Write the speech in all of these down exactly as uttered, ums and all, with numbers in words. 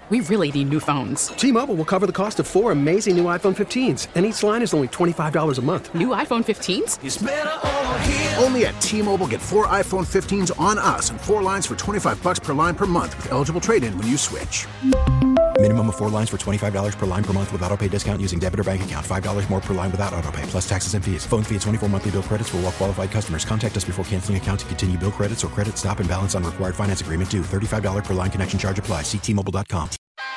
We really need new phones. T-Mobile will cover the cost of four amazing new iPhone fifteens, and each line is only twenty-five dollars a month. New iPhone fifteens? It's better over here. Only at T-Mobile, get four iPhone fifteens on us and four lines for twenty-five dollars per line per month with eligible trade-in when you switch. Minimum of four lines for twenty-five dollars per line per month with autopay discount using debit or bank account. five dollars more per line without autopay, plus taxes and fees. Phone fee at twenty-four monthly bill credits for well-qualified customers. Contact us before canceling account to continue bill credits or credit stop and balance on required finance agreement due. thirty-five dollars per line connection charge applies. See T Mobile dot com.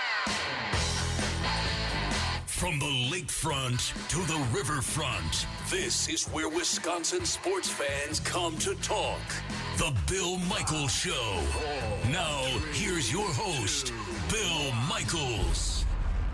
From the lakefront to the riverfront, this is where Wisconsin sports fans come to talk. The Bill Michaels Show. Now, here's your host, Bill Michaels.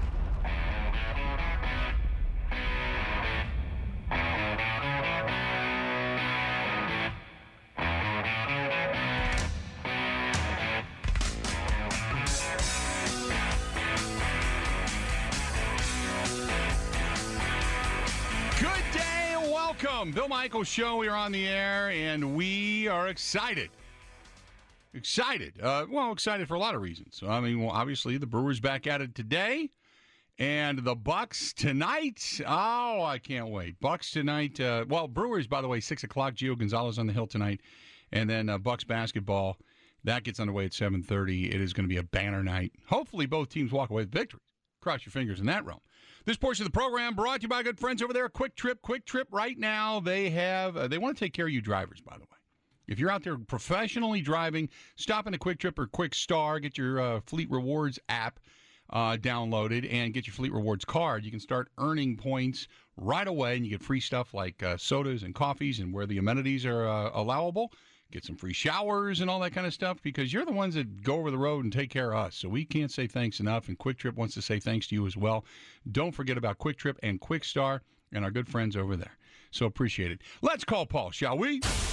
Welcome, Bill Michaels Show. We are on the air, and we are excited. Excited. Uh, well, excited for a lot of reasons. I mean, well, obviously, the Brewers back at it today, and the Bucks tonight. Oh, I can't wait. Bucks tonight. Uh, well, Brewers, by the way, six o'clock. Gio Gonzalez on the Hill tonight, and then uh, Bucks basketball. That gets underway at seven thirty. It is going to be a banner night. Hopefully, both teams walk away with victories. Cross your fingers in that realm. This portion of the program brought to you by good friends over there at Quick Trip. Quick Trip right now, they have, uh, they want to take care of you drivers, by the way. If you're out there professionally driving, stop in a Quick Trip or Quick Star, get your uh, Fleet Rewards app uh, downloaded, and get your Fleet Rewards card. You can start earning points right away, and you get free stuff like uh, sodas and coffees and where the amenities are uh, allowable. Get some free showers and all that kind of stuff because you're the ones that go over the road and take care of us. So we can't say thanks enough, and Quick Trip wants to say thanks to you as well. Don't forget about Quick Trip and Quick Star and our good friends over there. So appreciate it. Let's call Paul, shall we?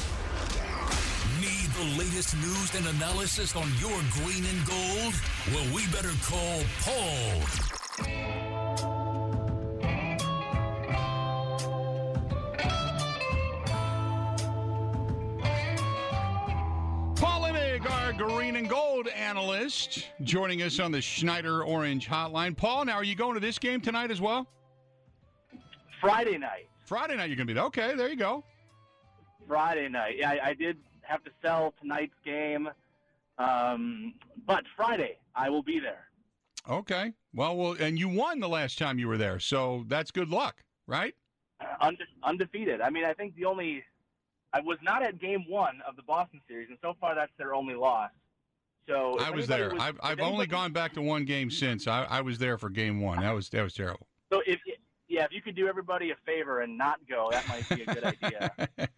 Need the latest news and analysis on your green and gold? Well, we better call Paul. Our green and gold analyst joining us on the Schneider Orange Hotline. Paul, now are you going to this game tonight as well? Friday night. Friday night you're going to be there. Okay, there you go. Friday night. Yeah, I, I did have to sell tonight's game, um, but Friday I will be there. Okay. Well, well, and you won the last time you were there, so that's good luck, right? Uh, unde- undefeated. I mean, I think the only – I was not at game one of the Boston series, and so far that's their only loss. So I was there. Was, I've, I've anybody, only gone back to one game since. I, I was there for game one. That was that was terrible. So if yeah, if you could do everybody a favor and not go, that might be a good idea.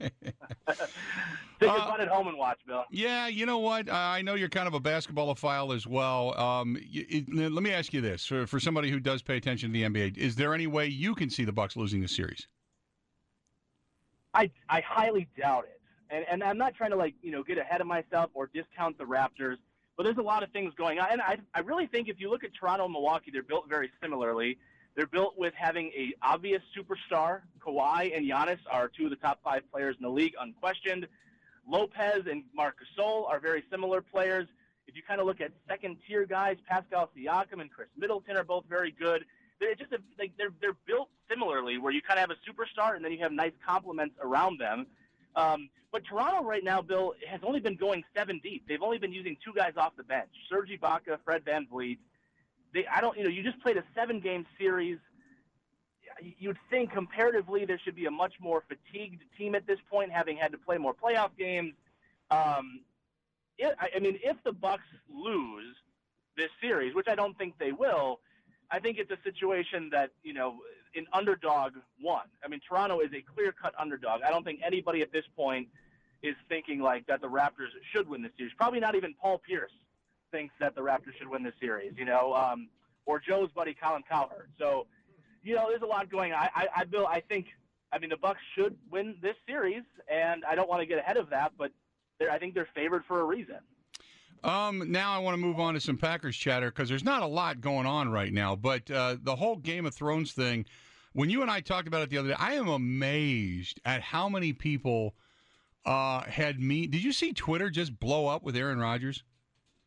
Take your butt at home and watch, Bill. Yeah, you know what? I know you're kind of a basketballophile as well. Um, it, let me ask you this: for, for somebody who does pay attention to the N B A, is there any way you can see the Bucks losing the series? I, I highly doubt it. And and I'm not trying to, like, you know, get ahead of myself or discount the Raptors, but there's a lot of things going on. And I I really think if you look at Toronto and Milwaukee, they're built very similarly. They're built with having a obvious superstar. Kawhi and Giannis are two of the top five players in the league, unquestioned. Lopez and Marc Gasol are very similar players. If you kind of look at second-tier guys, Pascal Siakam and Chris Middleton are both very good. They're just a, like they're they're built similarly, where you kind of have a superstar and then you have nice complements around them. Um, but Toronto right now, Bill, has only been going seven deep. They've only been using two guys off the bench: Serge Ibaka, Fred VanVleet. They, I don't, you know, you just played a seven-game series. You'd think comparatively there should be a much more fatigued team at this point, having had to play more playoff games. Um, it, I, I mean, if the Bucks lose this series, which I don't think they will, I think it's a situation that, you know, an underdog won. I mean, Toronto is a clear-cut underdog. I don't think anybody at this point is thinking like that the Raptors should win this series. Probably not even Paul Pierce thinks that the Raptors should win this series, you know, um, or Joe's buddy Colin Cowherd. So, you know, there's a lot going on. I, I, I, Bill, I think, I mean, the Bucks should win this series, and I don't want to get ahead of that, but I think they're favored for a reason. Um, now I want to move on to some Packers chatter because there's not a lot going on right now. But uh, the whole Game of Thrones thing, when you and I talked about it the other day, I am amazed at how many people uh, had me. Did you see Twitter just blow up with Aaron Rodgers?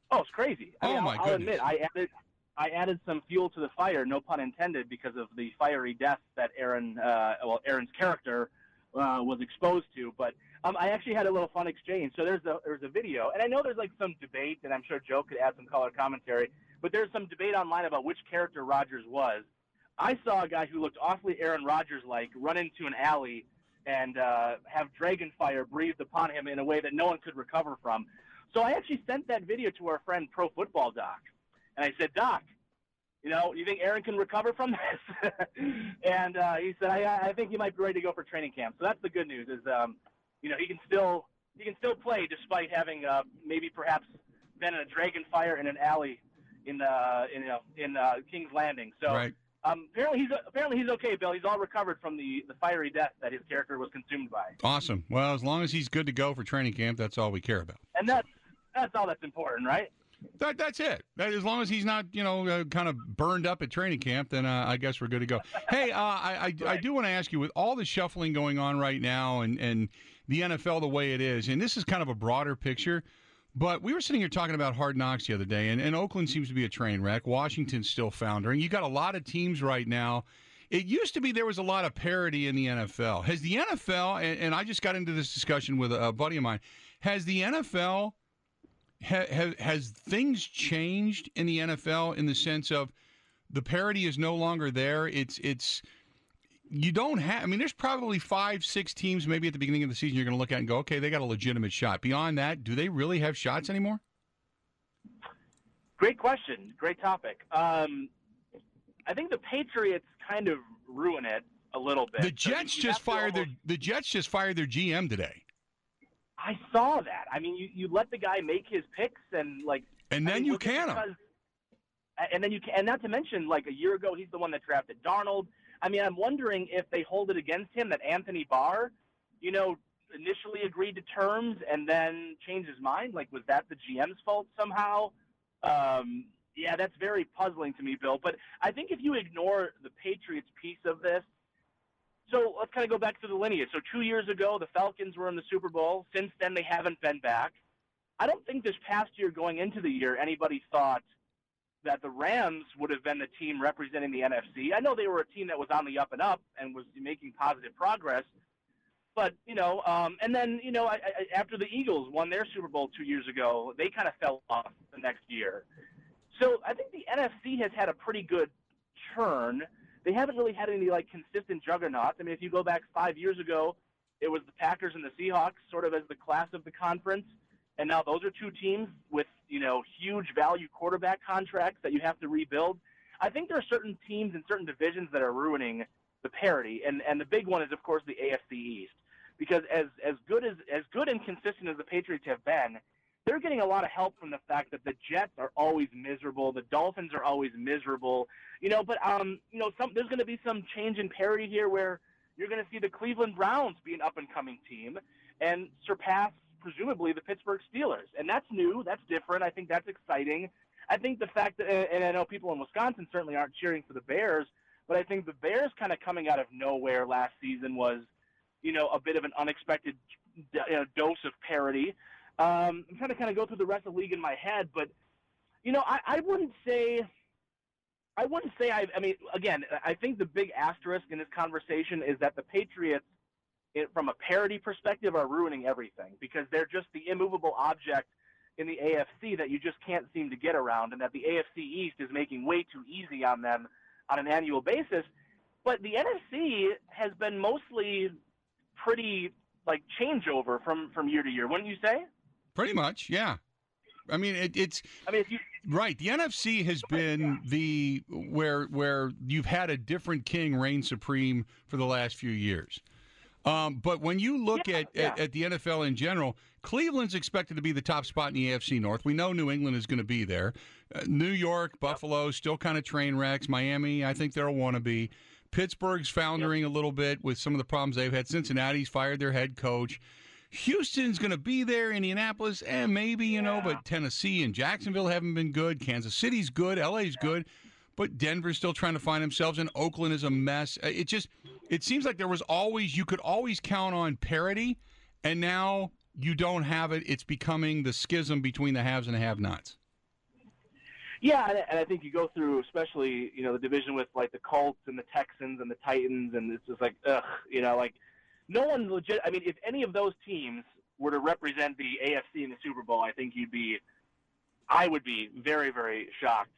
Oh, it's crazy. I Oh, mean, my I'll, I'll goodness. admit, I added, I added some fuel to the fire, no pun intended, because of the fiery death that Aaron, uh, well, Aaron's character uh, was exposed to. But um, I actually had a little fun exchange. So there's a there's a video, and I know there's like some debate, and I'm sure Joe could add some color commentary. But there's some debate online about which character Rodgers was. I saw a guy who looked awfully Aaron Rodgers-like run into an alley and uh, have dragon fire breathed upon him in a way that no one could recover from. So I actually sent that video to our friend Pro Football Doc, and I said, Doc, you know, you think Aaron can recover from this? and uh, he said, I, I think he might be ready to go for training camp. So that's the good news is, um, you know, he can still he can still play despite having uh, maybe perhaps been in a dragon fire in an alley in uh, in you know, in uh, King's Landing. So. Right. Um, apparently he's apparently he's okay, Bill. He's all recovered from the, the fiery death that his character was consumed by. Awesome. Well, as long as he's good to go for training camp, that's all we care about. And that's that's all that's important, right? That that's it. That, as long as he's not, you know, uh, kind of burned up at training camp, then uh, I guess we're good to go. Hey, uh, I I, right. I do want to ask you, with all the shuffling going on right now, and and the N F L the way it is, and this is kind of a broader picture. But we were sitting here talking about Hard Knocks the other day, and, and Oakland seems to be a train wreck. Washington's still foundering. You got a lot of teams right now. It used to be there was a lot of parity in the N F L. Has the N F L, and, and I just got into this discussion with a, a buddy of mine, has the N F L, ha, ha, has things changed in the N F L in the sense of the parity is no longer there? It's it's You don't have – I mean, there's probably five, six teams maybe at the beginning of the season you're going to look at and go, okay, they got a legitimate shot. Beyond that, do they really have shots anymore? Great question. Great topic. Um, I think the Patriots kind of ruin it a little bit. The Jets so just fired almost, their the Jets just fired their G M today. I saw that. I mean, you, you let the guy make his picks and, like – And then I mean, you can him. And then you can – and not to mention, like, a year ago, he's the one that drafted Darnold. I mean, I'm wondering if they hold it against him that Anthony Barr, you know, initially agreed to terms and then changed his mind. Like, was that the G M's fault somehow? Um, yeah, that's very puzzling to me, Bill. But I think if you ignore the Patriots piece of this, so let's kind of go back to the lineage. So two years ago, the Falcons were in the Super Bowl. Since then, they haven't been back. I don't think this past year going into the year anybody thought that the Rams would have been the team representing the N F C. I know they were a team that was on the up and up and was making positive progress. But, you know, um, and then, you know, I, I, after the Eagles won their Super Bowl two years ago, they kind of fell off the next year. So I think the N F C has had a pretty good churn. They haven't really had any, like, consistent juggernauts. I mean, if you go back five years ago, it was the Packers and the Seahawks sort of as the class of the conference. And now those are two teams with, you know, huge value quarterback contracts that you have to rebuild. I think there are certain teams in certain divisions that are ruining the parity. And, and the big one is, of course, the A F C East. Because as, as good as as good and consistent as the Patriots have been, they're getting a lot of help from the fact that the Jets are always miserable. The Dolphins are always miserable. You know, but, um, you know, some there's going to be some change in parity here where you're going to see the Cleveland Browns be an up-and-coming team and surpass presumably the Pittsburgh Steelers. And that's new. That's different. I think that's exciting. I think the fact that, and I know people in Wisconsin certainly aren't cheering for the Bears, but I think the Bears kind of coming out of nowhere last season was, you know, a bit of an unexpected you know, dose of parity. Um, I'm trying to kind of go through the rest of the league in my head, but, you know, I, I wouldn't say, I wouldn't say, I, I mean, again, I think the big asterisk in this conversation is that the Patriots, it, from a parity perspective, are ruining everything because they're just the immovable object in the A F C that you just can't seem to get around, and that the A F C East is making way too easy on them on an annual basis. But the N F C has been mostly pretty, like, changeover from, from year to year, wouldn't you say? Pretty much, yeah. I mean, it, it's I mean, if you right. The N F C has been the where where you've had a different king reign supreme for the last few years. Um, but when you look yeah, at, yeah. at at the N F L in general, Cleveland's expected to be the top spot in the A F C North. We know New England is going to be there. Uh, New York, Buffalo, still kind of train wrecks. Miami, I think they'll want to be. Pittsburgh's foundering yep. a little bit with some of the problems they've had. Cincinnati's fired their head coach. Houston's going to be there. Indianapolis, eh, maybe, you yeah. know, but Tennessee and Jacksonville haven't been good. Kansas City's good. L A's yeah. good. But Denver's still trying to find themselves, and Oakland is a mess. It just it seems like there was always, you could always count on parity, and now you don't have it. It's becoming the schism between the haves and the have-nots. Yeah, and, and I think you go through, especially, you know, the division with, like, the Colts and the Texans and the Titans, and it's just like, ugh, you know, like, no one legit – I mean, if any of those teams were to represent the A F C in the Super Bowl, I think you'd be – I would be very, very shocked.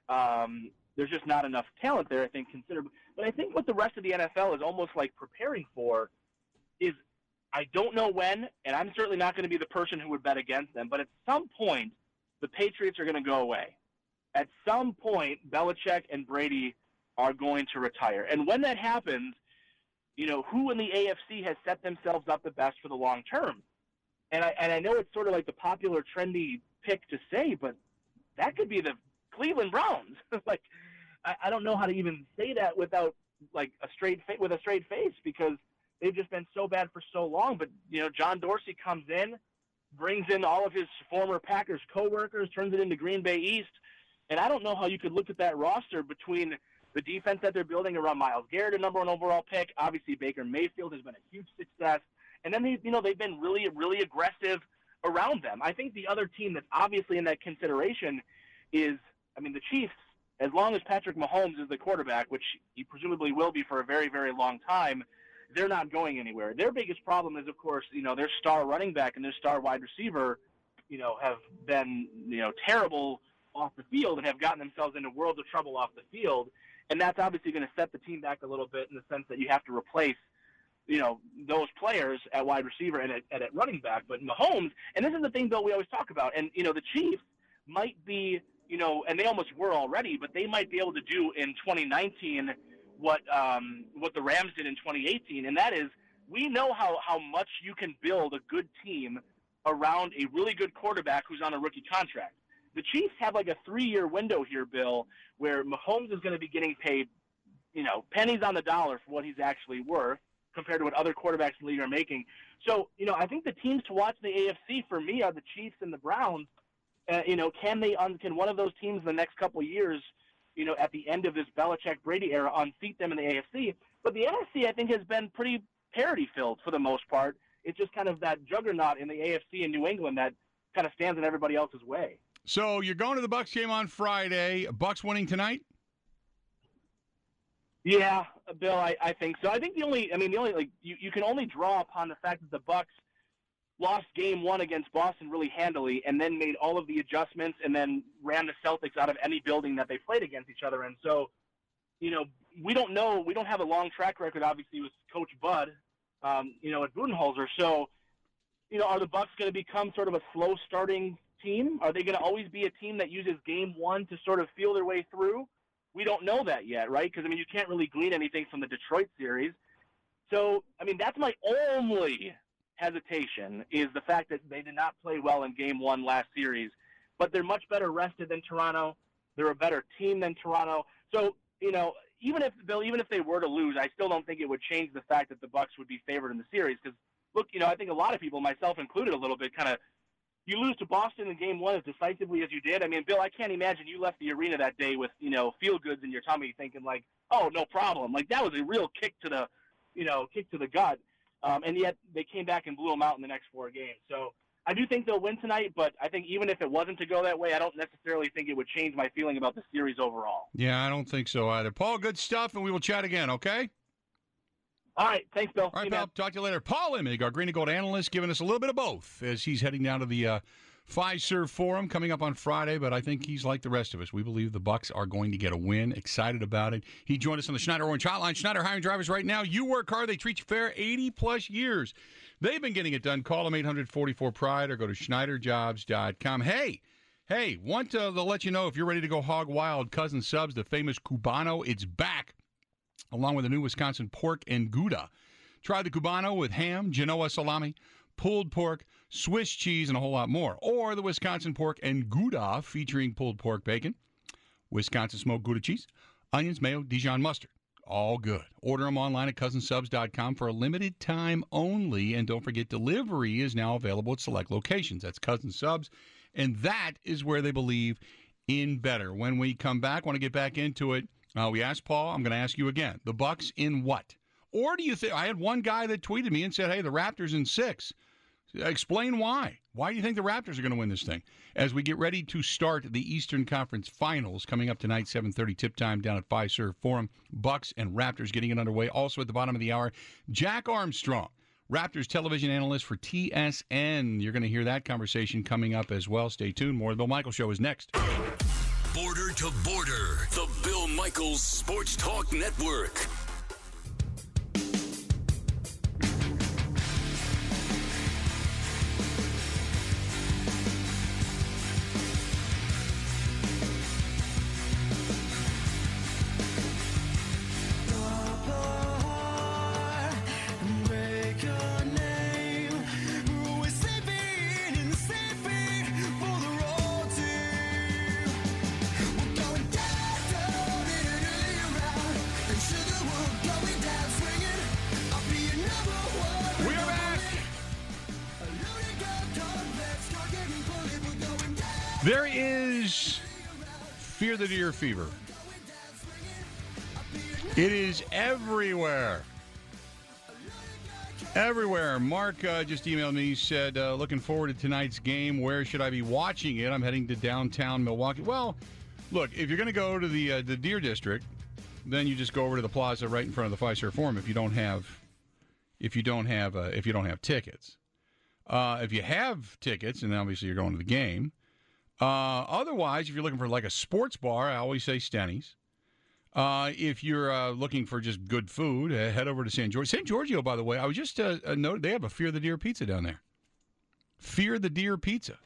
Um, there's just not enough talent there, I think, considerably. But I think what the rest of the N F L is almost, like, preparing for is I don't know when, and I'm certainly not going to be the person who would bet against them, but at some point the Patriots are going to go away. At some point, Belichick and Brady are going to retire. And when that happens, you know, who in the A F C has set themselves up the best for the long term? And I, and I know it's sort of like the popular, trendy pick to say, but that could be the Cleveland Browns. like, I, I don't know how to even say that without, like, a straight fa- with a straight face, because they've just been so bad for so long. But, you know, John Dorsey comes in, brings in all of his former Packers coworkers, turns it into Green Bay East. And I don't know how you could look at that roster between the defense that they're building around Myles Garrett, a number one overall pick. Obviously, Baker Mayfield has been a huge success. And then, they, you know, they've been really, really aggressive around them. I think the other team that's obviously in that consideration is, I mean, the Chiefs, as long as Patrick Mahomes is the quarterback, which he presumably will be for a very, very long time, they're not going anywhere. Their biggest problem is, of course, you know, their star running back and their star wide receiver, you know, have been, you know, terrible off the field and have gotten themselves into worlds of trouble off the field. And that's obviously going to set the team back a little bit in the sense that you have to replace, you know, those players at wide receiver and at, and at running back. But Mahomes, and this is the thing, Bill, we always talk about, and, you know, the Chiefs might be, you know, and they almost were already, but they might be able to do in twenty nineteen what um, what the Rams did in twenty eighteen, and that is we know how, how much you can build a good team around a really good quarterback who's on a rookie contract. The Chiefs have like a three-year window here, Bill, where Mahomes is going to be getting paid, you know, pennies on the dollar for what he's actually worth compared to what other quarterbacks in the league are making. So, you know, I think the teams to watch in the A F C for me are the Chiefs and the Browns. Uh, you know, can they un- can one of those teams in the next couple of years, you know, at the end of this Belichick-Brady era, unseat them in the A F C? But the N F C, I think, has been pretty parity-filled for the most part. It's just kind of that juggernaut in the A F C in New England that kind of stands in everybody else's way. So you're going to the Bucs game on Friday. Bucs winning tonight? Yeah, Bill, I, I think so. I think the only, I mean, the only, like, you, you can only draw upon the fact that the Bucs lost game one against Boston really handily and then made all of the adjustments and then ran the Celtics out of any building that they played against each other in. So, you know, we don't know, we don't have a long track record, obviously, with Coach Bud, um, you know, at Budenholzer. So, you know, are the Bucs going to become sort of a slow starting team? Are they going to always be a team that uses game one to sort of feel their way through? We don't know that yet, right? Because, I mean, you can't really glean anything from the Detroit series. So, I mean, that's my only hesitation, is the fact that they did not play well in game one last series. But they're much better rested than Toronto. They're a better team than Toronto. So, you know, even if, Bill, even if they were to lose, I still don't think it would change the fact that the Bucs would be favored in the series. Because, look, you know, I think a lot of people, myself included a little bit, kind of, you lose to Boston in game one as decisively as you did. I mean, Bill, I can't imagine you left the arena that day with, you know, feel goods in your tummy thinking like, oh, no problem. Like, that was a real kick to the, you know, kick to the gut. Um, and yet they came back and blew them out in the next four games. So I do think they'll win tonight, but I think even if it wasn't to go that way, I don't necessarily think it would change my feeling about the series overall. Yeah, I don't think so either. Paul, good stuff, and we will chat again, okay? All right. Thanks, Bill. All right, See you, pal. man. Talk to you later. Paul Imig, our Green and Gold analyst, giving us a little bit of both as he's heading down to the uh, Fiserv Forum coming up on Friday, but I think he's like the rest of us. We believe the Bucs are going to get a win. Excited about it. He joined us on the Schneider Orange Hotline. Schneider hiring drivers right now. You work hard. They treat you fair. eighty-plus years. They've been getting it done. Call them eight hundred forty-four pride or go to schneider jobs dot com. Hey, hey, want to let you know if you're ready to go hog wild, Cousin Subs, the famous Cubano, it's back, along with the new Wisconsin pork and Gouda. Try the Cubano with ham, Genoa salami, pulled pork, Swiss cheese, and a whole lot more. Or the Wisconsin pork and Gouda featuring pulled pork bacon, Wisconsin smoked Gouda cheese, onions, mayo, Dijon mustard. All good. Order them online at cousin subs dot com for a limited time only. And don't forget, delivery is now available at select locations. That's Cousin Subs. And that is where they believe in better. When we come back, want to get back into it. Uh, we asked Paul, I'm going to ask you again. The Bucs in what? Or do you think, I had one guy that tweeted me and said, hey, the Raptors in six. Explain why. Why do you think the Raptors are going to win this thing? As we get ready to start the Eastern Conference Finals coming up tonight, seven thirty tip time down at Fiserv Forum. Bucks and Raptors getting it underway. Also at the bottom of the hour, Jack Armstrong, Raptors television analyst for T S N. You're going to hear that conversation coming up as well. Stay tuned. More of the Bill Michaels Show is next. Border to Border, the Bill Michaels Sports Talk Network. There is Fear the Deer fever. It is everywhere. Everywhere. Mark uh, just emailed me. He said, uh, looking forward to tonight's game. Where should I be watching it? I'm heading to downtown Milwaukee. Well, look, if you're going to go to the uh, the Deer District, then you just go over to the plaza right in front of the Fiserv Forum if you don't have if you don't have uh, if you don't have tickets. Uh, if you have tickets, and obviously you're going to the game. Uh, otherwise, if you're looking for like a sports bar, I always say Stenny's. Uh, if you're uh, looking for just good food, uh, head over to San Giorgio. San Giorgio, by the way, I was just uh, uh, noted they have a Fear the Deer pizza down there. Fear the Deer pizza.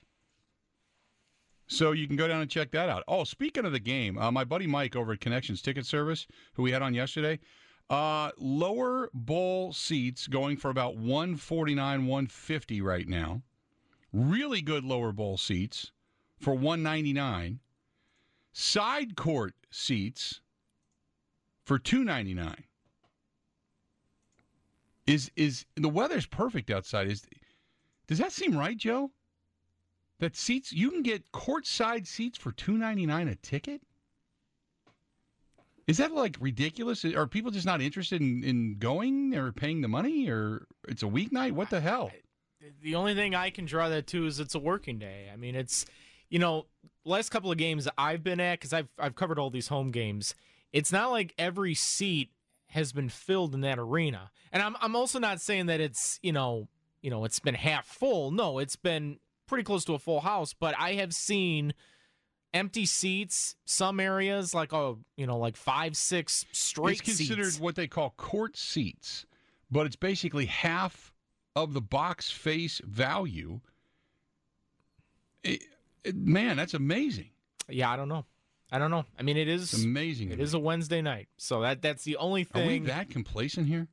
So you can go down and check that out. Oh, speaking of the game, uh, my buddy Mike over at Connections Ticket Service, who we had on yesterday, uh, lower bowl seats going for about one forty-nine, one fifty right now. Really good lower bowl seats for one ninety-nine. Side court seats for two ninety-nine. Is is the weather's perfect outside? Is does that seem right, Joe? That seats you can get courtside seats for two ninety-nine a ticket? Is that like ridiculous? Are people just not interested in, in going or paying the money, or it's a weeknight? What the hell? The only thing I can draw that to is it's a working day. I mean, it's, you know, last couple of games I've been at, because I've I've covered all these home games. It's not like every seat has been filled in that arena, and I'm I'm also not saying that it's you know you know it's been half full. No, it's been pretty close to a full house. But I have seen empty seats, some areas like oh you know like five six straight. It's considered seats. What they call court seats, but it's basically half of the box face value. It, it, man, that's amazing. Yeah, I don't know. I don't know. I mean, it is it's amazing. It is a Wednesday night, so that that's the only thing. Are we that complacent here?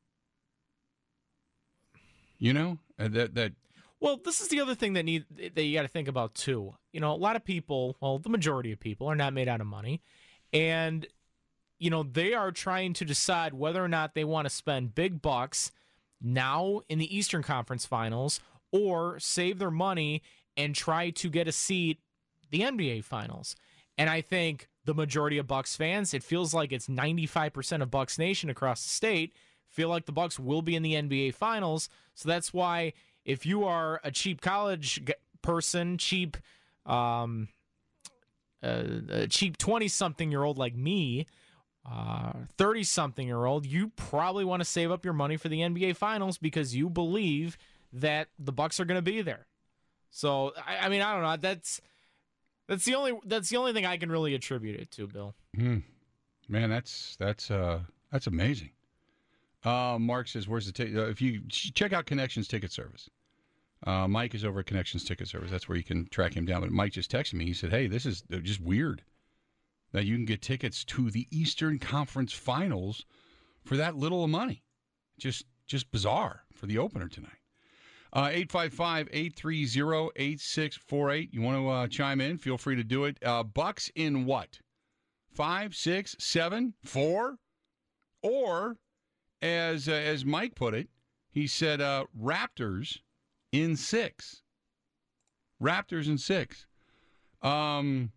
You know uh, that that. Well, this is the other thing that need that you got to think about too. You know, a lot of people, well, the majority of people are not made out of money, and you know they are trying to decide whether or not they want to spend big bucks now in the Eastern Conference Finals or save their money and try to get a seat the N B A Finals. And I think the majority of Bucks fans, it feels like it's ninety-five percent of Bucks Nation across the state, feel like the Bucks will be in the N B A Finals. So that's why if you are a cheap college person, cheap um, uh, a cheap twenty-something-year-old like me, uh, thirty-something-year-old, you probably want to save up your money for the N B A Finals because you believe that the Bucks are going to be there. So, I, I mean, I don't know. That's... That's the only that's the only thing I can really attribute it to, Bill. Mm. Man, that's that's uh, that's amazing. Uh, Mark says, "Where's the ticket?" Uh, if you check out Connections Ticket Service, uh, Mike is over at Connections Ticket Service. That's where you can track him down. But Mike just texted me. He said, "Hey, this is just weird that you can get tickets to the Eastern Conference Finals for that little money. Just just bizarre for the opener tonight." Uh, eight five five, eight three zero, eight six four eight. You want to uh, chime in? Feel free to do it. Uh, Bucks in what? Five, six, seven, four? Or, as uh, as Mike put it, he said uh, Raptors in six. Raptors in six. Um,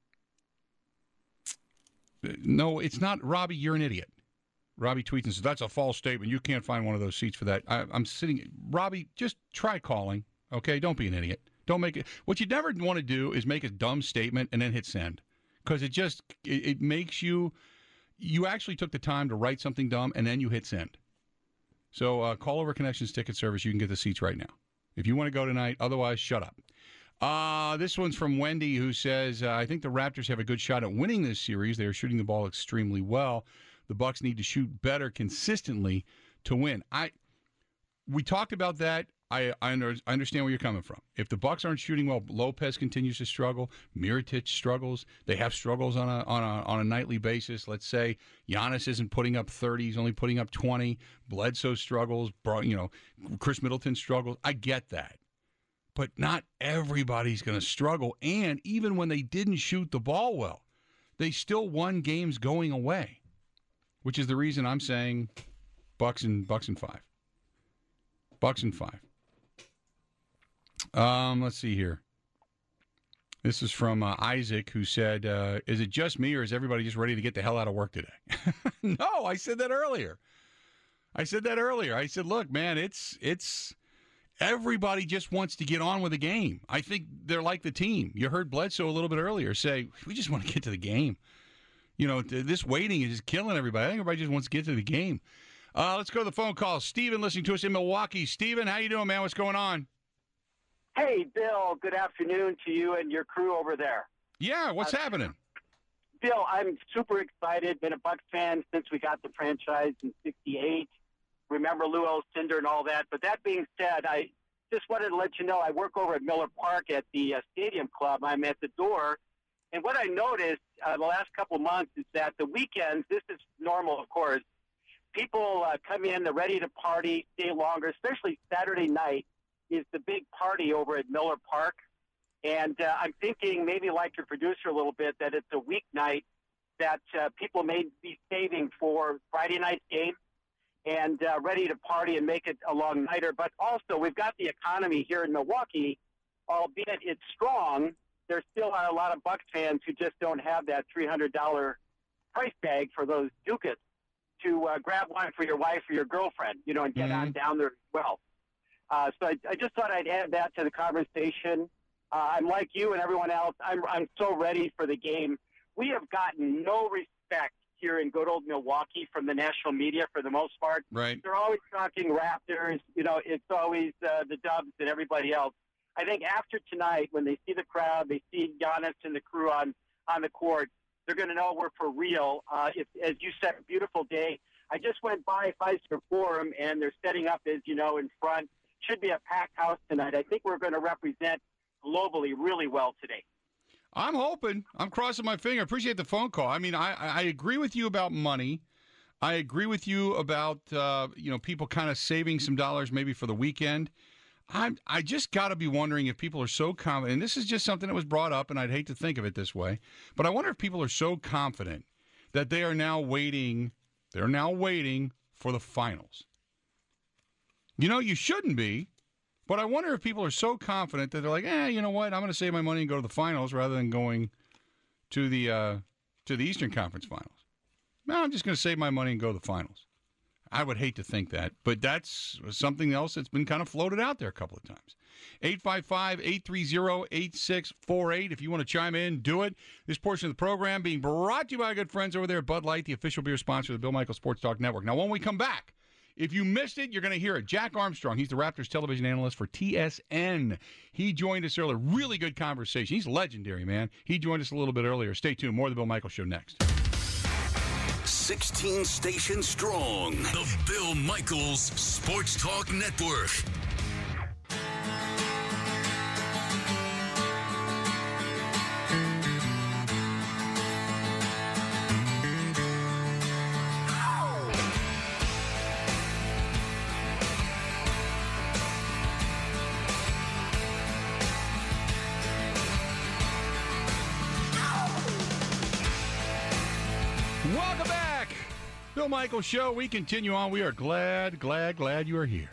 no, it's not. Robbie, you're an idiot. Robbie tweets and says, that's a false statement. You can't find one of those seats for that. I, I'm sitting. Robbie, just try calling, Okay, don't be an idiot. Don't make it. What you never want to do is make a dumb statement and then hit send, because it just it, it makes you. You actually took the time to write something dumb and then you hit send. So uh, call over Connections Ticket Service. You can get the seats right now if you want to go tonight. Otherwise, shut up. Uh, this one's from Wendy, who says, uh, I think the Raptors have a good shot at winning this series. They are shooting the ball extremely well. The Bucks need to shoot better consistently to win. I we talked about that. I, I, under, I understand where you're coming from. If the Bucks aren't shooting well, Lopez continues to struggle. Mirotic struggles. They have struggles on a on a on a nightly basis. Let's say Giannis isn't putting up thirty; he's only putting up twenty. Bledsoe struggles. You know, Chris Middleton struggles. I get that, but not everybody's going to struggle. And even when they didn't shoot the ball well, they still won games going away, which is the reason I'm saying Bucks and Bucks and five. Bucks and five. Um, let's see here. This is from uh, Isaac, who said, uh, is it just me or is everybody just ready to get the hell out of work today? No, I said that earlier. I said that earlier. I said, look, man, it's it's everybody just wants to get on with the game. I think they're like the team. You heard Bledsoe a little bit earlier say, we just want to get to the game. You know, this waiting is just killing everybody. I think everybody just wants to get to the game. Uh, let's go to the phone call. Steven listening to us in Milwaukee. Steven, how you doing, man? What's going on? Hey, Bill, good afternoon to you and your crew over there. Yeah, what's uh, happening? Bill, I'm super excited. Been a Bucks fan since we got the franchise in sixty-eight. Remember Lou Alcindor and all that. But that being said, I just wanted to let you know I work over at Miller Park at the uh, Stadium Club. I'm at the door. And what I noticed uh, the last couple of months is that the weekends, this is normal, of course, people uh, come in, they're ready to party, stay longer, especially Saturday night is the big party over at Miller Park. And uh, I'm thinking, maybe like your producer a little bit, that it's a weeknight that uh, people may be saving for Friday night's game and uh, ready to party and make it a long nighter. But also, we've got the economy here in Milwaukee, albeit it's strong. There still are a lot of Bucks fans who just don't have that three hundred dollars price tag for those ducats to uh, grab one for your wife or your girlfriend, you know, and get mm-hmm. on down there as well. Uh, so I, I just thought I'd add that to the conversation. Uh, I'm like you and everyone else. I'm I'm so ready for the game. We have gotten no respect here in good old Milwaukee from the national media for the most part. Right. They're always talking Raptors. You know, it's always uh, the Dubs and everybody else. I think after tonight, when they see the crowd, they see Giannis and the crew on, on the court, they're going to know we're for real. Uh, if, as you said, a beautiful day. I just went by Fiserv Forum, and they're setting up, as you know, in front. Should be a packed house tonight. I think we're going to represent globally really well today. I'm hoping. I'm crossing my finger. Appreciate the phone call. I mean, I, I agree with you about money. I agree with you about, uh, you know, people kind of saving some dollars maybe for the weekend. I'm, I just got to be wondering if people are so confident, and this is just something that was brought up, and I'd hate to think of it this way, but I wonder if people are so confident that they are now waiting, they're now waiting for the finals. You know, you shouldn't be, but I wonder if people are so confident that they're like, eh, you know what, I'm going to save my money and go to the finals rather than going to the uh, to the Eastern Conference Finals. No, I'm just going to save my money and go to the finals. I would hate to think that, but that's something else that's been kind of floated out there a couple of times. eight five five, eight three zero, eight six four eight. If you want to chime in, do it. This portion of the program being brought to you by our good friends over there at Bud Light, the official beer sponsor of the Bill Michaels Sports Talk Network. Now, when we come back, if you missed it, you're going to hear it. Jack Armstrong, he's the Raptors television analyst for T S N. He joined us earlier. Really good conversation. He's legendary, man. He joined us a little bit earlier. Stay tuned. More of the Bill Michaels Show next. sixteen stations strong. The Bill Michaels Sports Talk Network. Welcome back. Bill Michaels Show. We continue on. We are glad, glad, glad you are here.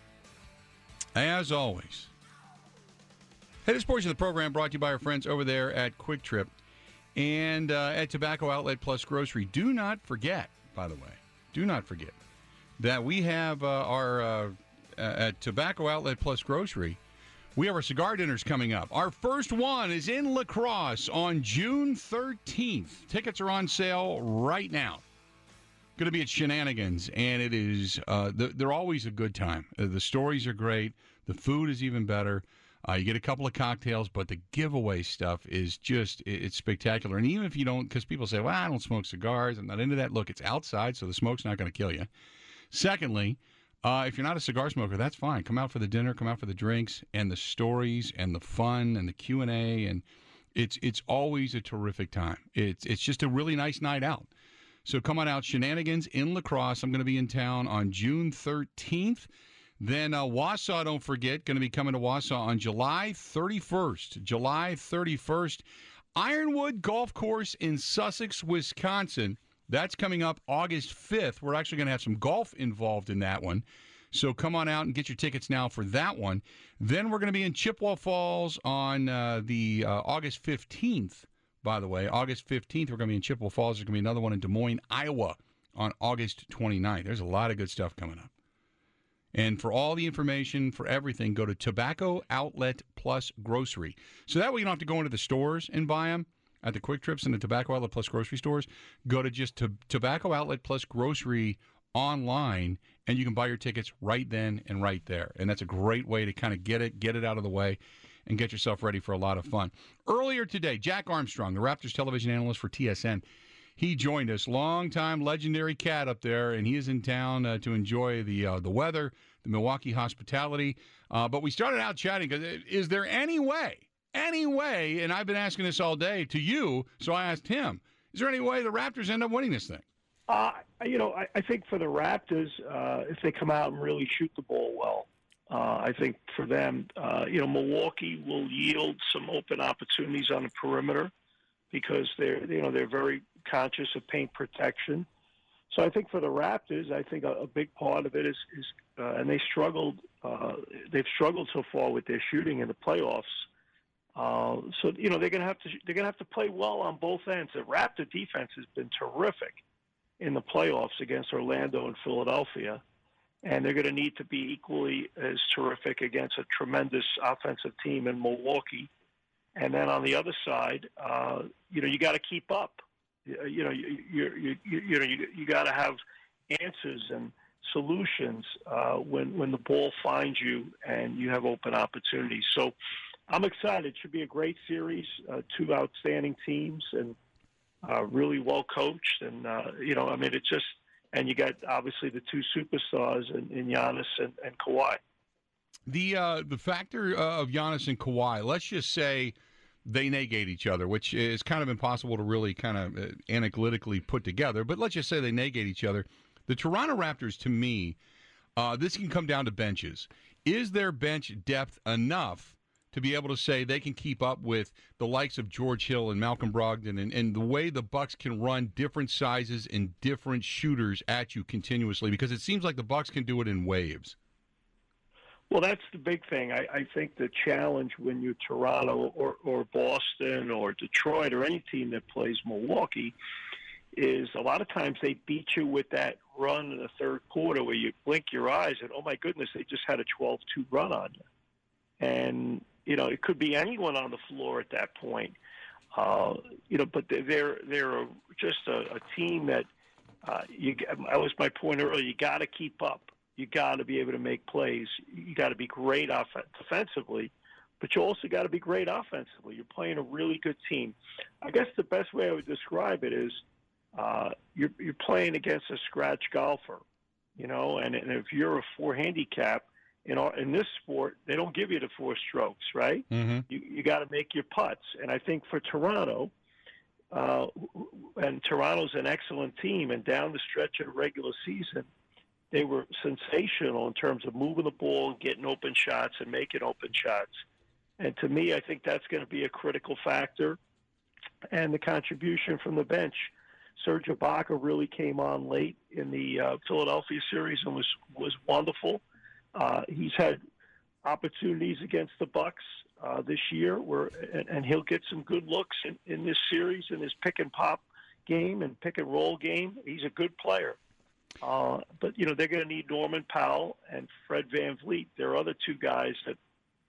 As always. Hey, this portion of the program brought to you by our friends over there at Quick Trip and uh, at Tobacco Outlet Plus Grocery. Do not forget, by the way, do not forget that we have uh, our, uh, at Tobacco Outlet Plus Grocery, We have our cigar dinners coming up. Our first one is in La Crosse on June thirteenth. Tickets are on sale right now. Going to be at Shenanigans, and it is uh, they're always a good time. Uh, the stories are great. The food is even better. Uh, you get a couple of cocktails, but the giveaway stuff is just, it's spectacular. And even if you don't, because people say, well, I don't smoke cigars, I'm not into that. Look, it's outside, so the smoke's not going to kill you. Secondly, uh, if you're not a cigar smoker, that's fine. Come out for the dinner, come out for the drinks, and the stories, and the fun, and the Q and A, and it's it's always a terrific time. It's, it's just a really nice night out. So come on out, Shenanigans in La Crosse. I'm going to be in town on June thirteenth. Then uh, Wausau, don't forget, going to be coming to Wausau on July thirty-first. July thirty-first. Ironwood Golf Course in Sussex, Wisconsin. That's coming up August fifth. We're actually going to have some golf involved in that one. So come on out and get your tickets now for that one. Then we're going to be in Chippewa Falls on uh, the uh, August fifteenth, by the way. August fifteenth, we're going to be in Chippewa Falls. There's going to be another one in Des Moines, Iowa on August twenty-ninth. There's a lot of good stuff coming up. And for all the information, for everything, go to Tobacco Outlet Plus Grocery. So that way you don't have to go into the stores and buy them at the Quick Trips and the Tobacco Outlet Plus Grocery stores. Go to just to Tobacco Outlet Plus Grocery online, and you can buy your tickets right then and right there. And that's a great way to kind of get it, get it out of the way, and get yourself ready for a lot of fun. Earlier today, Jack Armstrong, the Raptors television analyst for T S N, he joined us, longtime legendary cat up there, and he is in town uh, to enjoy the uh, the weather, the Milwaukee hospitality. Uh, but we started out chatting, because is there any way, any way, and I've been asking this all day to you, so I asked him, is there any way the Raptors end up winning this thing? Uh, you know, I, I think for the Raptors, uh, if they come out and really shoot the ball well, uh, I think for them, uh, you know, Milwaukee will yield some open opportunities on the perimeter, because they're, you know, they're very conscious of paint protection. So I think for the Raptors, I think a, a big part of it is, is uh, and they struggled, uh, they've struggled so far with their shooting in the playoffs. Uh, so you know they're gonna have to they're gonna have to play well on both ends. The Raptor defense has been terrific in the playoffs against Orlando and Philadelphia, and they're gonna need to be equally as terrific against a tremendous offensive team in Milwaukee. And then on the other side, uh, you know, you got to keep up. You, you know, you you you, you know you, you got to have answers and solutions uh, when when the ball finds you and you have open opportunities. So I'm excited. It should be a great series. Uh, two outstanding teams and uh, really well coached. And uh, you know, I mean, it just and you got obviously the two superstars in, in Giannis and, and Kawhi. The uh, the factor uh, of Giannis and Kawhi, let's just say they negate each other, which is kind of impossible to really kind of uh, analytically put together. But let's just say they negate each other. The Toronto Raptors, to me, uh, this can come down to benches. Is their bench depth enough to be able to say they can keep up with the likes of George Hill and Malcolm Brogdon and, and the way the Bucks can run different sizes and different shooters at you continuously? Because it seems like the Bucks can do it in waves. Well, that's the big thing. I, I think the challenge when you're Toronto or, or Boston or Detroit or any team that plays Milwaukee is a lot of times they beat you with that run in the third quarter where you blink your eyes and, oh, my goodness, they just had a twelve two run on you. And, you know, it could be anyone on the floor at that point. Uh, you know, but they're, they're a, just a, a team that, uh, you, that was my point earlier, you got to keep up. You got to be able to make plays. You got to be great off- defensively, but you also got to be great offensively. You're playing a really good team. I guess the best way I would describe it is uh, you're, you're playing against a scratch golfer, you know, and, and if you're a four handicap, in, our, in this sport, they don't give you the four strokes, right? Mm-hmm. You, you got to make your putts. And I think for Toronto, uh, and Toronto's an excellent team, and down the stretch of the regular season, they were sensational in terms of moving the ball and getting open shots and making open shots. And to me, I think that's going to be a critical factor. And the contribution from the bench. Serge Ibaka really came on late in the uh, Philadelphia series and was, was wonderful. Uh, he's had opportunities against the Bucks uh, this year, where and, and he'll get some good looks in, in this series, in his pick and pop game and pick and roll game. He's a good player. Uh, but, you know, they're going to need Norman Powell and Fred VanVleet. There are other two guys that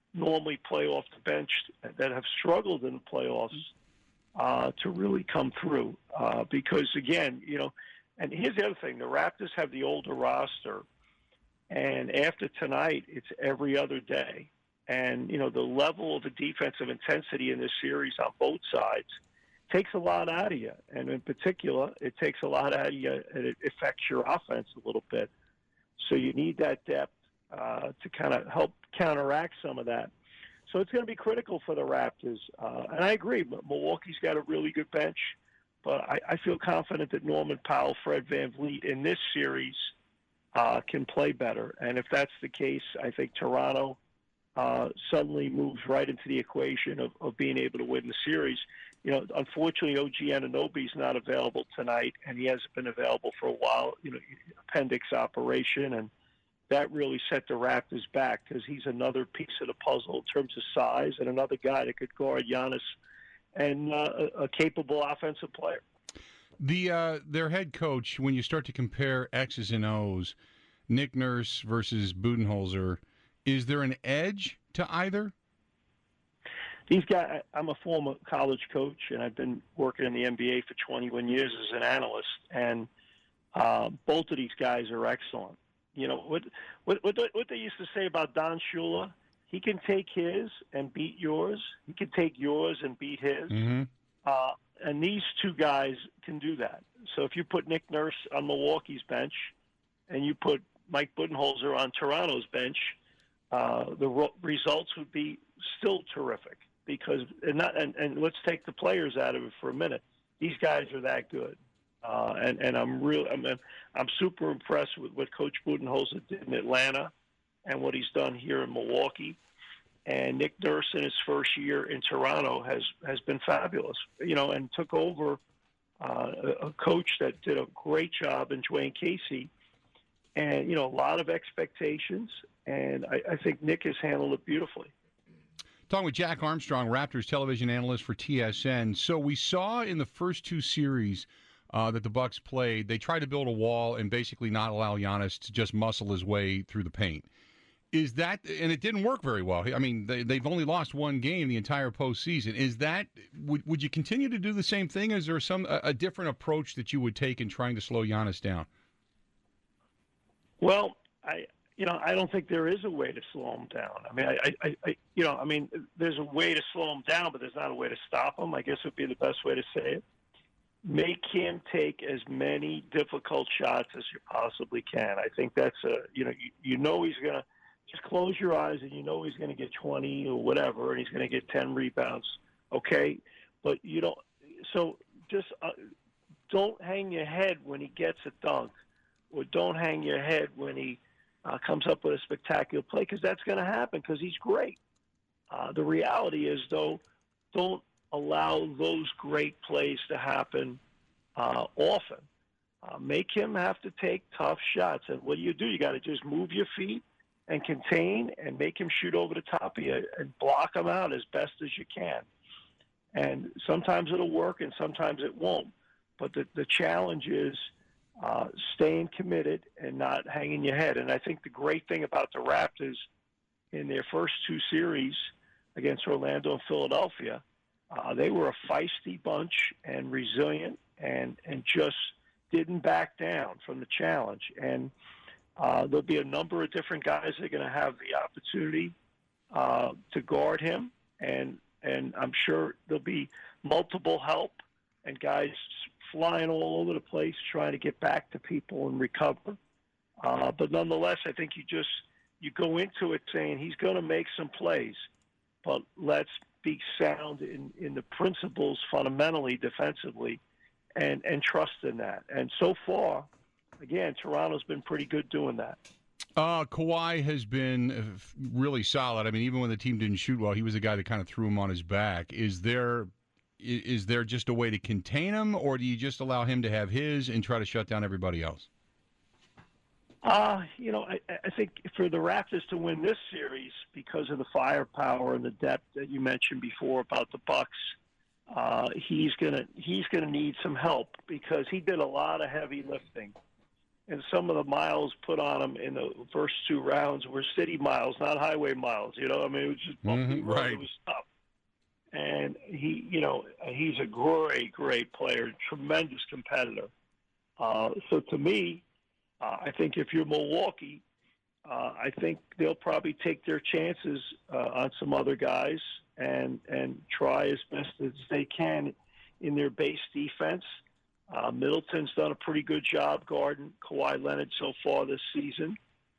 normally play off the bench that have struggled in the playoffs uh, to really come through. Uh, because, again, you know, and here's the other thing. The Raptors have the older roster, and after tonight, it's every other day. And, you know, the level of the defensive intensity in this series on both sides takes a lot out of you. And in particular, it takes a lot out of you, and it affects your offense a little bit. So you need that depth uh, to kind of help counteract some of that. So it's going to be critical for the Raptors. Uh, and I agree, Milwaukee's got a really good bench, but I, I feel confident that Norman Powell, Fred VanVleet in this series uh, can play better. And if that's the case, I think Toronto uh, suddenly moves right into the equation of, of being able to win the series. You know, unfortunately, O G Anunoby's not available tonight, and he hasn't been available for a while, you know, appendix operation, and that really set the Raptors back because he's another piece of the puzzle in terms of size and another guy that could guard Giannis and uh, a, a capable offensive player. The uh, their head coach, when you start to compare X's and O's, Nick Nurse versus Budenholzer, is there an edge to either? These guys, I'm a former college coach, and I've been working in the N B A for twenty-one years as an analyst, and uh, both of these guys are excellent. You know, what, what, what, what they used to say about Don Shula, he can take his and beat yours. He can take yours and beat his. Mm-hmm. Uh, and these two guys can do that. So if you put Nick Nurse on Milwaukee's bench and you put Mike Budenholzer on Toronto's bench, uh, the ro- results would be still terrific. Because and, not, and and let's take the players out of it for a minute. These guys are that good, uh, and and I'm real. I'm I'm super impressed with what Coach Budenholzer did in Atlanta, and what he's done here in Milwaukee. And Nick Nurse in his first year in Toronto has has been fabulous. You know, and took over uh, a coach that did a great job in Dwayne Casey, and you know a lot of expectations. And I, I think Nick has handled it beautifully. Talking with Jack Armstrong, Raptors television analyst for T S N. So we saw in the first two series uh, that the Bucks played, they tried to build a wall and basically not allow Giannis to just muscle his way through the paint. Is that, and it didn't work very well. I mean, they, they've only lost one game the entire postseason. Is that, would, would you continue to do the same thing? Is there some a, a different approach that you would take in trying to slow Giannis down? Well, I... You know, I don't think there is a way to slow him down. I mean, I, I, I, you know, I mean, there's a way to slow him down, but there's not a way to stop him. I guess would be the best way to say it. Make him take as many difficult shots as you possibly can. I think that's a, you know, you, you know he's going to just close your eyes and you know he's going to get twenty or whatever, and he's going to get ten rebounds. Okay, but you don't. So just uh, don't hang your head when he gets a dunk, or don't hang your head when he. Uh, comes up with a spectacular play, because that's going to happen because he's great. Uh, the reality is, though, don't allow those great plays to happen uh, often. Uh, make him have to take tough shots. And what do you do? You got to just move your feet and contain and make him shoot over the top of you and block him out as best as you can. And sometimes it'll work and sometimes it won't. But the, the challenge is Uh, staying committed and not hanging your head. And I think the great thing about the Raptors in their first two series against Orlando and Philadelphia, uh, they were a feisty bunch and resilient and, and just didn't back down from the challenge. And uh, there'll be a number of different guys that are going to have the opportunity uh, to guard him. And, and I'm sure there'll be multiple help and guys flying all over the place, trying to get back to people and recover. Uh, but nonetheless, I think you just you go into it saying he's going to make some plays, but let's be sound in, in the principles fundamentally defensively and, and trust in that. And so far, again, Toronto's been pretty good doing that. Uh, Kawhi has been really solid. I mean, even when the team didn't shoot well, he was the guy that kind of threw him on his back. Is there is there just a way to contain him, or do you just allow him to have his and try to shut down everybody else? Uh, you know, I, I think for the Raptors to win this series, because of the firepower and the depth that you mentioned before about the Bucks, uh, he's gonna he's gonna need some help, because he did a lot of heavy lifting and some of the miles put on him in the first two rounds were city miles, not highway miles. You know, I mean, it was just bumpy Mm-hmm, road. right. It was tough. And he, you know, he's a great, great player, tremendous competitor. Uh, so to me, uh, I think if you're Milwaukee, uh, I think they'll probably take their chances uh, on some other guys and and try as best as they can in their base defense. Uh, Middleton's done a pretty good job guarding Kawhi Leonard so far this season.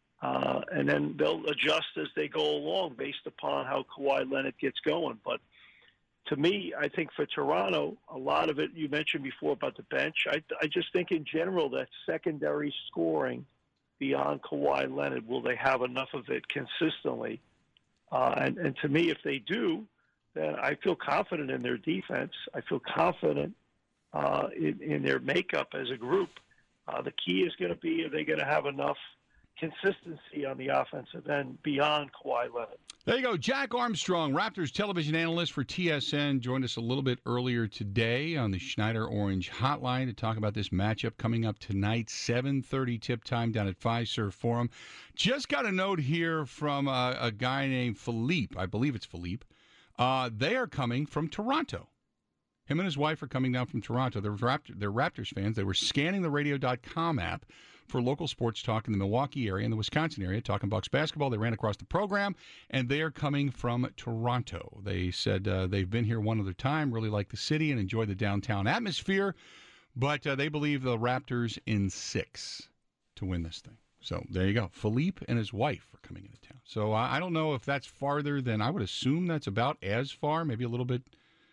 Uh, and then they'll adjust as they go along based upon how Kawhi Leonard gets going. But to me, I think for Toronto, a lot of it you mentioned before about the bench. I, I just think in general that secondary scoring beyond Kawhi Leonard, will they have enough of it consistently? Uh, and, and to me, if they do, then I feel confident in their defense. I feel confident uh, in, in their makeup as a group. Uh, the key is going to be, are they going to have enough consistency on the offensive end beyond Kawhi Leonard? There you go. Jack Armstrong, Raptors television analyst for T S N, joined us a little bit earlier today on the Schneider Orange Hotline to talk about this matchup coming up tonight, seven thirty tip time down at Fiserv Forum. Just got a note here from a, a guy named Philippe. I believe it's Philippe. Uh, they are coming from Toronto. Him and his wife are coming down from Toronto. They're, Raptor, they're Raptors fans. They were scanning the radio dot com app for local sports talk in the Milwaukee area and the Wisconsin area, talking Bucks basketball. They ran across the program, and they are coming from Toronto. They said uh, they've been here one other time, really like the city, and enjoy the downtown atmosphere, but uh, they believe the Raptors in six to win this thing. So there you go. Philippe and his wife are coming into town. So I, I don't know if that's farther than, I would assume that's about as far, maybe a little bit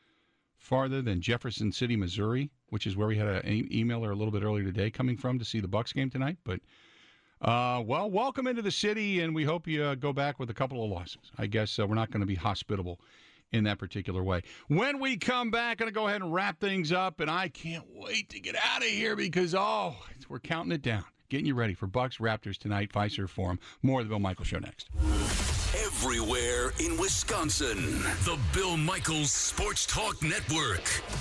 farther than Jefferson City, Missouri, which is where we had an e- emailer a little bit earlier today coming from to see the Bucks game tonight. But, uh, well, welcome into the city, and we hope you uh, go back with a couple of losses. I guess uh, we're not going to be hospitable in that particular way. When we come back, going to go ahead and wrap things up, and I can't wait to get out of here because, oh, we're counting it down, getting you ready for Bucks Raptors tonight, Fiserv Forum. More of the Bill Michaels Show next. Everywhere in Wisconsin, the Bill Michaels Sports Talk Network.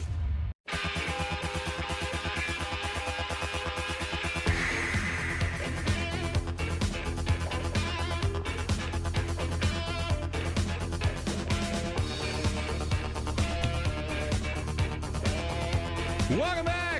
Welcome back.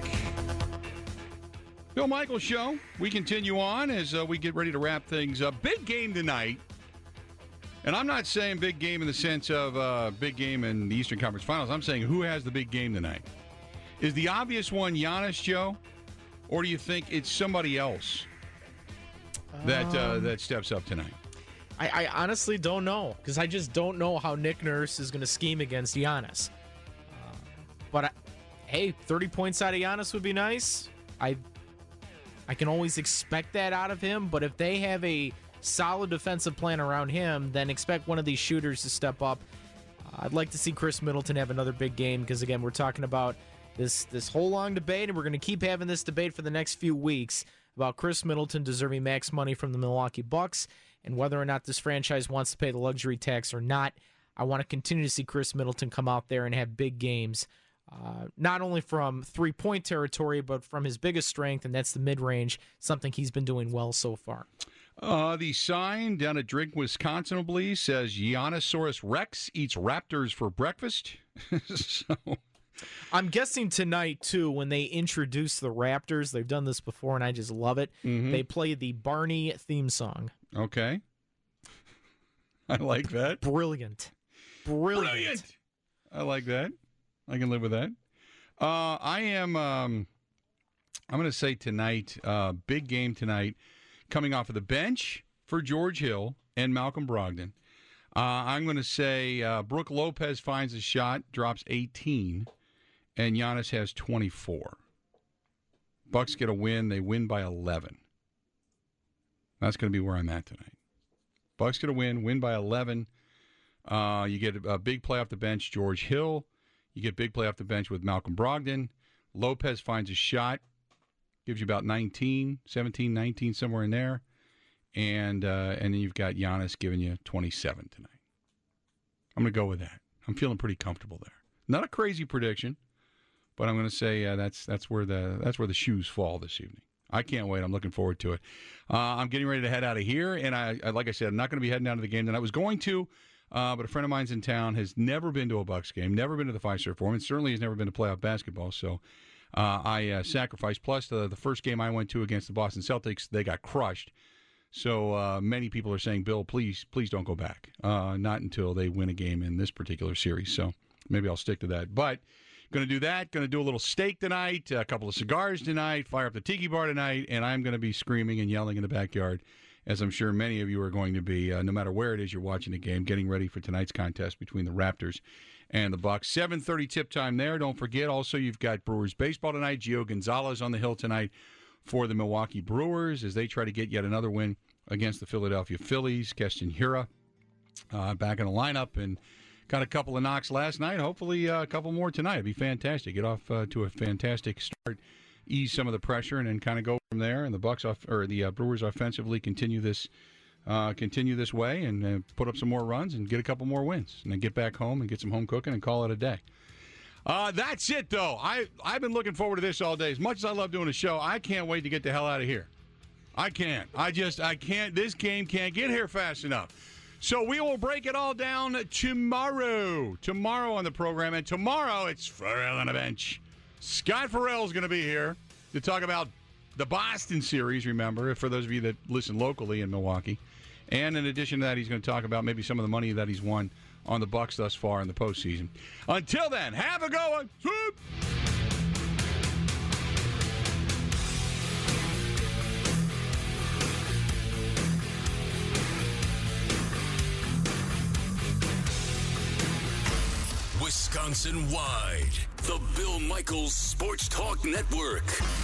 Bill Michaels Show. We continue on as uh, we get ready to wrap things up. Big game tonight. And I'm not saying big game in the sense of uh, big game in the Eastern Conference Finals. I'm saying who has the big game tonight. Is the obvious one Giannis, Joe? Or do you think it's somebody else that uh, Um, that steps up tonight? I, I honestly don't know because I just don't know how Nick Nurse is going to scheme against Giannis. Uh, but I, hey, thirty points out of Giannis would be nice. I I can always expect that out of him. But if they have a solid defensive plan around him, then expect one of these shooters to step up. Uh, I'd like to see Chris Middleton have another big game because again, we're talking about this this whole long debate, and we're going to keep having this debate for the next few weeks about Chris Middleton deserving max money from the Milwaukee Bucks and whether or not this franchise wants to pay the luxury tax or not. I want to continue to see Chris Middleton come out there and have big games, uh, not only from three-point territory, but from his biggest strength, and that's the mid-range, something he's been doing well so far. Uh, the sign down at Drink, Wisconsin, I believe, says Giannosaurus Rex eats raptors for breakfast. So I'm guessing tonight, too, when they introduce the Raptors, they've done this before, and I just love it. Mhm. They play the Barney theme song. Okay. I like that. Brilliant. Brilliant. Brilliant. I like that. I can live with that. Uh, I am, um, I'm going to say tonight, uh, big game tonight, coming off of the bench for George Hill and Malcolm Brogdon. Uh, I'm going to say uh, Brook Lopez finds a shot, drops eighteen, and Giannis has twenty-four. Bucks get a win. They win by eleven. That's going to be where I'm at tonight. Bucks get a win, win by eleven. Uh, you get a big play off the bench, George Hill. You get big play off the bench with Malcolm Brogdon. Lopez finds a shot, gives you about nineteen, seventeen, nineteen, somewhere in there. And uh, and then you've got Giannis giving you twenty-seven tonight. I'm going to go with that. I'm feeling pretty comfortable there. Not a crazy prediction, but I'm going to say uh, that's that's where the that's where the shoes fall this evening. I can't wait. I'm looking forward to it. Uh, I'm getting ready to head out of here, and I, I like I said, I'm not going to be heading down to the game. And I was going to, uh, but a friend of mine's in town has never been to a Bucks game, never been to the Fiserv Forum, and certainly has never been to playoff basketball. So uh, I uh, sacrificed. Plus, the, the first game I went to against the Boston Celtics, they got crushed. So uh, many people are saying, Bill, please, please don't go back. Uh, not until they win a game in this particular series. So maybe I'll stick to that. But going to do that. Going to do a little steak tonight, a couple of cigars tonight, fire up the tiki bar tonight, and I'm going to be screaming and yelling in the backyard, as I'm sure many of you are going to be, uh, no matter where it is you're watching the game, getting ready for tonight's contest between the Raptors and the Bucks. seven thirty tip time there. Don't forget, also, you've got Brewers baseball tonight. Gio Gonzalez on the hill tonight for the Milwaukee Brewers as they try to get yet another win against the Philadelphia Phillies. Keston Hiura uh, back in the lineup and got a couple of knocks last night. Hopefully uh, a couple more tonight. It'd be fantastic. Get off uh, to a fantastic start, ease some of the pressure, and then kind of go from there. And the Bucks off, or the uh, Brewers offensively continue this uh, continue this way and uh, put up some more runs and get a couple more wins, and then get back home and get some home cooking and call it a day. Uh, that's it, though. I, I've been looking forward to this all day. As much as I love doing a show, I can't wait to get the hell out of here. I can't. I just, I can't. This game can't get here fast enough. So we will break it all down tomorrow. Tomorrow on the program. And tomorrow, it's Farrell on the bench. Scott Farrell's going to be here to talk about the Boston series, remember, for those of you that listen locally in Milwaukee. And in addition to that, he's going to talk about maybe some of the money that he's won on the Bucks thus far in the postseason. Until then, have a good one. Swoop! Wisconsin-wide, the Bill Michaels Sports Talk Network.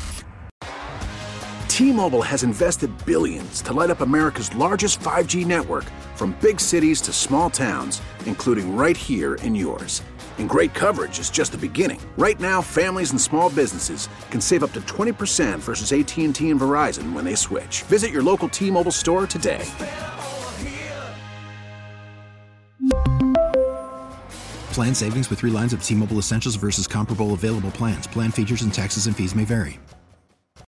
T-Mobile has invested billions to light up America's largest five G network, from big cities to small towns, including right here in yours. And great coverage is just the beginning. Right now, families and small businesses can save up to twenty percent versus A T and T and Verizon when they switch. Visit your local T-Mobile store today. Plan savings with three lines of T-Mobile Essentials versus comparable available plans. Plan features and taxes and fees may vary.